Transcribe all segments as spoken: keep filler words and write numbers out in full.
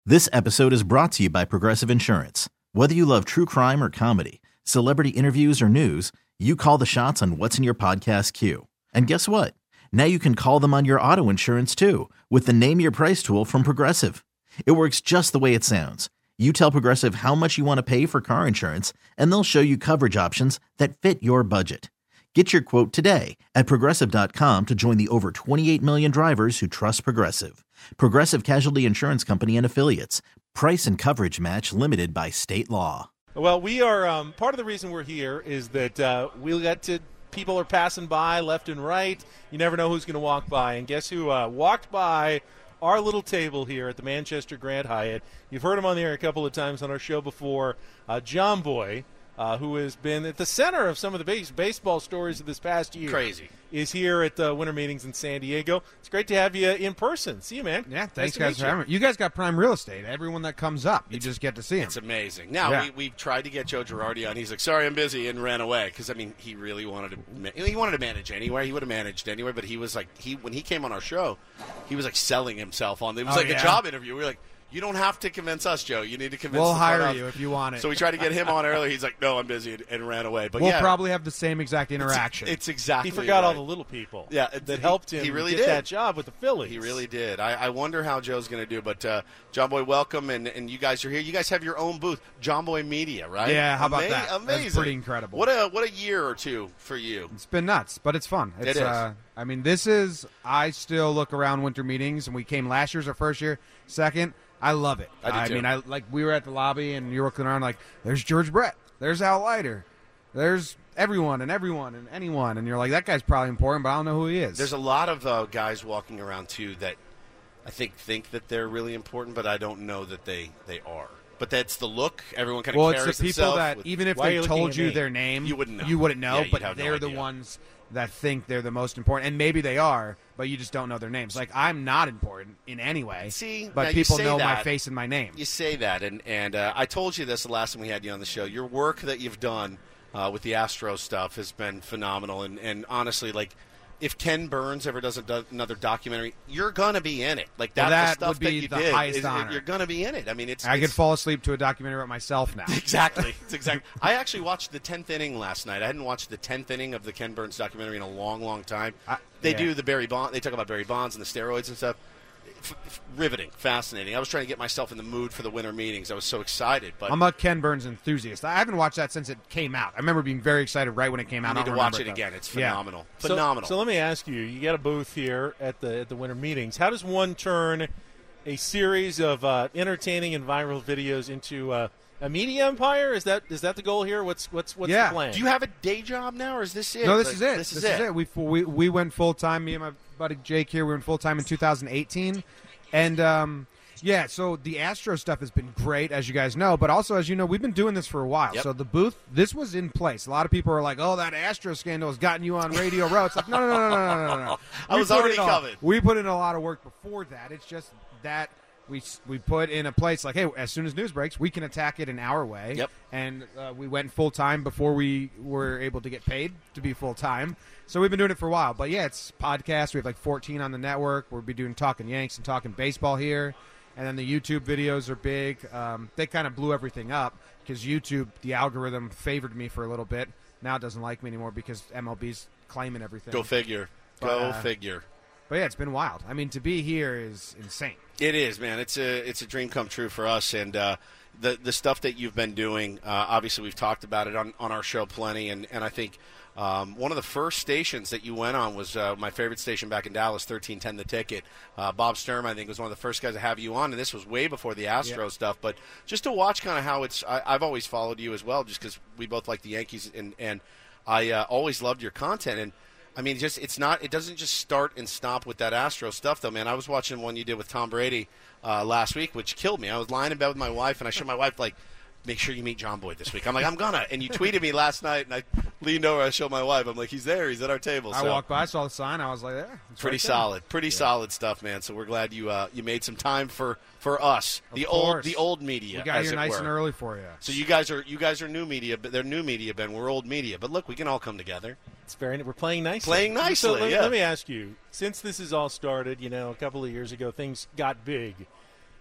This episode is brought to you by Progressive Insurance. Whether you love true crime or comedy, celebrity interviews or news, you call the shots on what's in your podcast queue. And guess what? Now you can call them on your auto insurance too with the Name Your Price tool from Progressive. It works just the way it sounds. You tell Progressive how much you want to pay for car insurance, and they'll show you coverage options that fit your budget. Get your quote today at Progressive dot com to join the over twenty-eight million drivers who trust Progressive. Progressive Casualty Insurance Company and Affiliates. Price and coverage match limited by state law. Well, we are, um, part of the reason we're here is that uh, we'll get to, people are passing by left and right. You never know who's going to walk by. And guess who uh, walked by our little table here at the Manchester Grand Hyatt? You've heard him on the air a couple of times on our show before. Uh, John Boy, uh, who has been at the center of some of the base, baseball stories of this past year. Crazy. Is here at the winter meetings in San Diego. It's great to have you in person. See you, man. Yeah, thanks, nice guys, for having me. You guys got prime real estate. Everyone that comes up, you it's, just get to see him. It's amazing. Now, yeah. we, we tried to get Joe Girardi on. He's like, sorry, I'm busy, and ran away. Because, I mean, he really wanted to he wanted to manage anywhere. He would have managed anywhere, but he was like, he when he came on our show, he was like selling himself on. It was oh, like yeah? a job interview. We were like, you don't have to convince us, Joe. You need to convince We'll the hire front you office. if you want it. So we tried to get him on earlier. He's like, no, I'm busy, and, and ran away. But we'll yeah, probably have the same exact interaction. It's, it's exactly He forgot right. all the little people yeah, that he, helped him he really get did. that job with the Phillies. He really did. I, I wonder how Joe's going to do. But, uh, John Boy, welcome, and, and you guys are here. You guys have your own booth, John Boy Media, right? Yeah, how about Ama- that? Amazing. That's pretty incredible. What a what a year or two for you. It's been nuts, but it's fun. It's, It is. Uh, I mean, this is, I still look around winter meetings, and we came last year's our first year. Second, I love it. I do too. mean, I like we were at the lobby, and you're looking around like, there's George Brett, there's Al Leiter, there's everyone and everyone and anyone, and you're like, that guy's probably important, but I don't know who he is. There's a lot of uh, guys walking around, too, that I think think that they're really important, but I don't know that they, they are. But that's the look. Everyone kind of well, carries it's the people itself that with, even if Why are they you looking told at you me? their name, You wouldn't know. You wouldn't know, Yeah, you'd but have no they're the idea. ones that think they're the most important, and maybe they are, but you just don't know their names. Like, I'm not important in any way. See, now but you people say know my that. face and my name. You say that, and, and uh, I told you this the last time we had you on the show. Your work that you've done uh, with the Astro stuff has been phenomenal, and, and honestly, like, if Ken Burns ever does a do- another documentary, you're gonna be in it. Like Well, that's that the stuff would be that you the did. highest is- honor. You're gonna be in it. I mean, it's I it's, could fall asleep to a documentary about myself now. Exactly. It's exactly. I actually watched the tenth inning last night. I hadn't watched the tenth inning of the Ken Burns documentary in a long, long time. I- they yeah. do the Barry Bonds. They talk about Barry Bonds and the steroids and stuff. F- f- riveting, fascinating. I was trying to get myself in the mood for the winter meetings. I was so excited, but I'm a Ken Burns enthusiast. I haven't watched that since it came out. I remember being very excited right when it came out. you I need to don't watch remember it though. again. It's Yeah. phenomenal. So- Phenomenal. So, let me ask you: you got a booth here at the at the winter meetings. How does one turn a series of uh, entertaining and viral videos into uh, a media empire? Is that is that the goal here? What's what's what's Yeah. the plan? do you have a day job now, or is this it? No, this Like, is it. This, This, is, it. We, we we went full time. Me and my buddy Jake here. We went full time in two thousand eighteen, and um, yeah. So the Astro stuff has been great, as you guys know. But also, as you know, we've been doing this for a while. Yep. So the booth, this was in place. A lot of people are like, "Oh, that Astro scandal has gotten you on Radio Row." It's like, no, no, no, no, no, no, no, no. I We was put already in a- covered. We put in a lot of work before that. It's just that. We, we put in a place like, hey, as soon as news breaks, we can attack it in our way. Yep. And uh, we went full time before we were able to get paid to be full time. So we've been doing it for a while. But yeah, it's podcasts. We have like fourteen on the network. We'll be doing Talking Yanks and Talking Baseball here. And then the YouTube videos are big. Um, they kind of blew everything up because YouTube, the algorithm favored me for a little bit. Now it doesn't like me anymore because M L B's claiming everything. Go figure. But, Go uh, figure. But yeah, it's been wild. I mean, to be here is insane. It is, man. It's a it's a dream come true for us, and uh, the the stuff that you've been doing. Uh, obviously, we've talked about it on, on our show plenty, and, and I think um, one of the first stations that you went on was uh, my favorite station back in Dallas, thirteen ten The Ticket. Uh, Bob Sturm, I think, was one of the first guys to have you on, and this was way before the Astro Yeah. stuff. But just to watch kind of how it's, I, I've always followed you as well, just because we both like the Yankees, and and I uh, always loved your content and. I mean, just it's not. It doesn't just start and stop with that Astro stuff, though, man. I was watching one you did with Tom Brady uh, last week, which killed me. I was lying in bed with my wife, and I showed my wife like, "Make sure you meet John Boy this week." I'm like, "I'm gonna." And you tweeted me last night, and I leaned over. I showed my wife. I'm like, "He's there. He's at our table." I So, walked by, saw the sign. I was like, yeah, it's pretty right there. solid, pretty solid stuff, man. So we're glad you uh, you made some time for, for us, Of the old course. the old media. We got as here it nice were. and early for you. So you guys are you guys are new media, but they're new media, Ben. We're old media, but look, we can all come together. It's very. We're playing nicely. Playing nicely, So let, yeah. let me ask you: since this has all started, you know, a couple of years ago, things got big.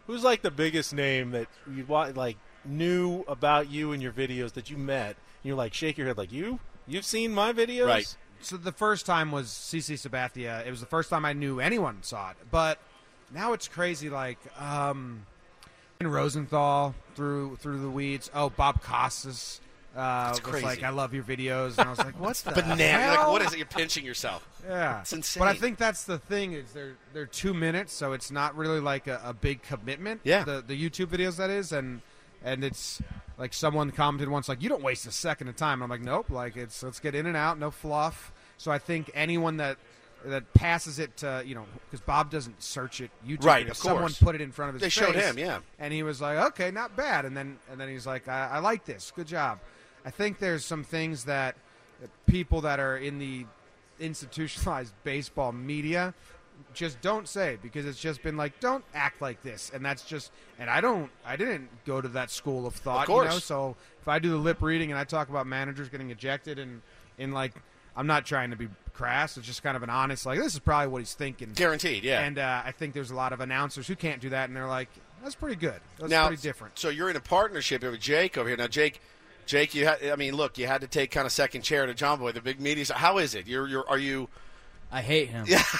who's like the biggest name that you wa- like knew about you and your videos that you met? And you're like, shake your head, like you, you've seen my videos, Right. So the first time was CeCe Sabathia. It was the first time I knew anyone saw it. But now it's crazy. Like um, Rosenthal through through the weeds. Oh, Bob Costas uh, was crazy. like, "I love your videos," and I was like, "What's the Banana. You're hell?" like, what is it? You're pinching yourself. Yeah, It's insane. But I think that's the thing is they're they're two minutes, so it's not really like a, a big commitment. Yeah. The the YouTube videos that is, and and it's like someone commented once like, "You don't waste a second of time." I'm like, "Nope." Like it's let's get in and out, no fluff. So I think anyone that that passes it to, you know, because Bob doesn't search it YouTube. Right, videos. of Someone course. put it in front of his They face. showed him, yeah. And he was like, "Okay, not bad." And then and then he's like, I, I like this. Good job." I think there's some things that people that are in the institutionalized baseball media just don't say, because it's just been like, don't act like this, and that's just, and I don't, I didn't go to that school of thought, Of course. you know. So if I do the lip reading and I talk about managers getting ejected, and in like, I'm not trying to be crass, it's just kind of an honest, like, this is probably what he's thinking, Guaranteed, yeah. and uh, I think there's a lot of announcers who can't do that, and they're like, that's pretty good, that's now, pretty different. So you're in a partnership here with Jake over here. Now, Jake, Jake, you had, I mean, look, you had to take kind of second chair to John Boy, the big media. So how is it? You're, you're, are you? I hate him. Yeah.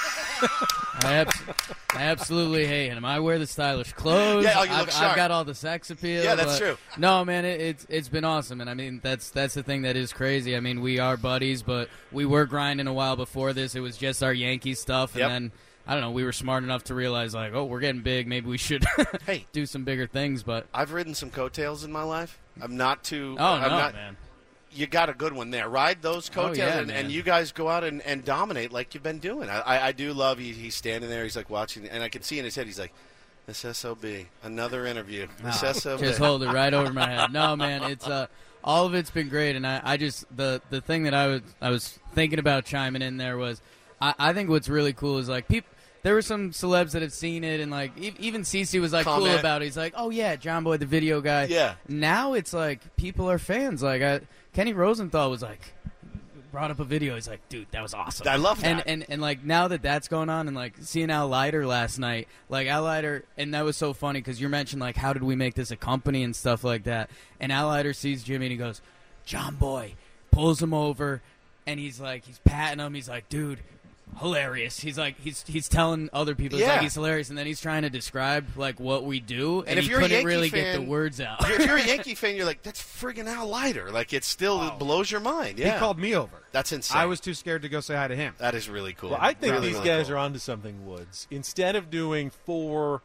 I, abs- I absolutely hate him. I wear the stylish clothes. Yeah, oh, you look I've, sharp. I've got all the sex appeal. Yeah, that's but- true. No, man, it, it's it's been awesome, and I mean that's that's the thing that is crazy. I mean, we are buddies, but we were grinding a while before this. It was just our Yankees stuff, and Yep. then I don't know. We were smart enough to realize like, oh, we're getting big. Maybe we should Hey. do some bigger things. But I've ridden some coattails in my life. I'm not too. oh I'm no, not, man. You got a good one there. Ride those coattails, Oh, yeah, and, and man. you guys go out and, and dominate like you've been doing. I, I, I do love he, he's standing there. He's like watching, and I can see in his head. He's like, "This S O B, another interview. This No, S O B." just hold it right over my head. No, man, it's uh, all of it's been great, and I, I just the the thing that I was I was thinking about chiming in there was, I, I think what's really cool is like people. There were some celebs that have seen it, and like e- even CeCe was like Comment. cool about it. He's like, "Oh yeah, John Boy, the video guy." Yeah. Now it's like people are fans. Like I, Kenny Rosenthal was like, brought up a video. He's like, "Dude, that was awesome." I love that. And and and like now that that's going on, and like seeing Al Leiter last night, like Al Leiter, and that was so funny because you mentioned like how did we make this a company and stuff like that. And Al Leiter sees Jimmy and he goes, "John Boy," pulls him over, and he's like, he's patting him. He's like, "Dude, hilarious." He's like, he's he's telling other people, he's Yeah. like, he's hilarious, and then he's trying to describe like what we do, and, And if he you're a couldn't Yankee really get fan- the words out. if you're a Yankee fan, you're like, "That's friggin' Al Leiter." Like it still Wow. blows your mind. Yeah, He called me over. That's insane. I was too scared to go say hi to him. That is really cool. Well, I think Really, these really guys cool. are onto something, Woods. Instead of doing four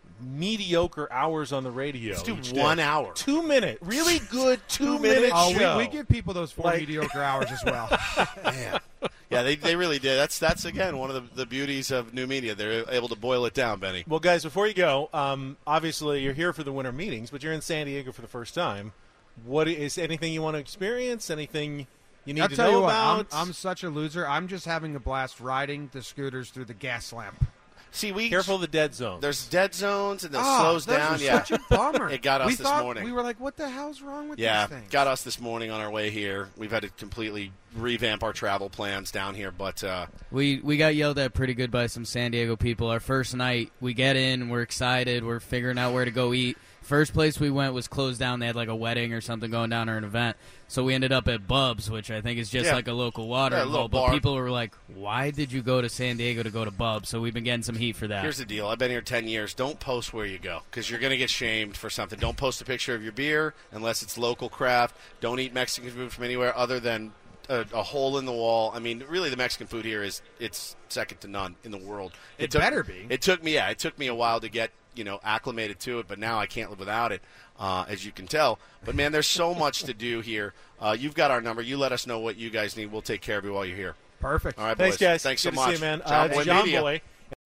mediocre hours on the radio, Let's do each one day, hour. two minute, really good two, minute minute Oh, show. we, we give people those four Like- mediocre hours as well. Man. Yeah, they, they really did. That's that's again one of the, the beauties of new media. They're able to boil it down, Benny. Well, guys, before you go, um, obviously you're here for the winter meetings, but you're in San Diego for the first time. What is anything you want to experience? Anything you need I'll to tell know you what, I'm, about? I'm such a loser. I'm just having a blast riding the scooters through the gas lamp. See, we Careful of the dead zone. There's dead zones and then Ah, slows those down. were Yeah, such a bummer. It got us we this thought, morning. We were like, what the hell's wrong with yeah, these things? got us this morning on our way here. We've had to completely revamp our travel plans down here, but uh, We we got yelled at pretty good by some San Diego people. Our first night, we get in, we're excited, we're figuring out where to go eat. First place we went was closed down. They had like a wedding or something going down or an event. So we ended up at Bub's, which I think is just Yeah. like a local watering Yeah, a little hole. But bar. people were like, why did you go to San Diego to go to Bub's? So we've been getting some heat for that. here's the deal. I've been here ten years. Don't post where you go because you're going to get shamed for something. Don't post a picture of your beer unless it's local craft. Don't eat Mexican food from anywhere other than a, a hole in the wall. I mean, really, the Mexican food here is it's second to none in the world. It took, better be. It took me, yeah, it took me a while to get you know acclimated to it, but now I can't live without it, uh, as you can tell. But man, there's so much to do here. Uh, you've got our number. You let us know what you guys need. We'll take care of you while you're here. Perfect. All right, Thanks, boys. guys. Thanks Good so to much, see you, man. John uh, Boy it's John Media. Boy.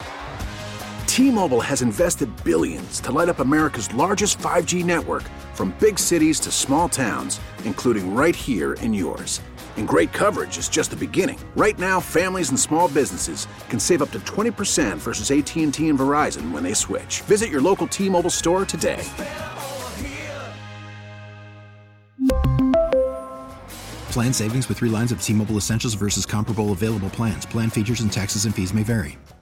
T-Mobile has invested billions to light up America's largest five G network, from big cities to small towns, including right here in yours. And great coverage is just the beginning. Right now, families and small businesses can save up to twenty percent versus A T and T and Verizon when they switch. Visit your local T-Mobile store today. Plan savings with three lines of T-Mobile Essentials versus comparable available plans. Plan features and taxes and fees may vary.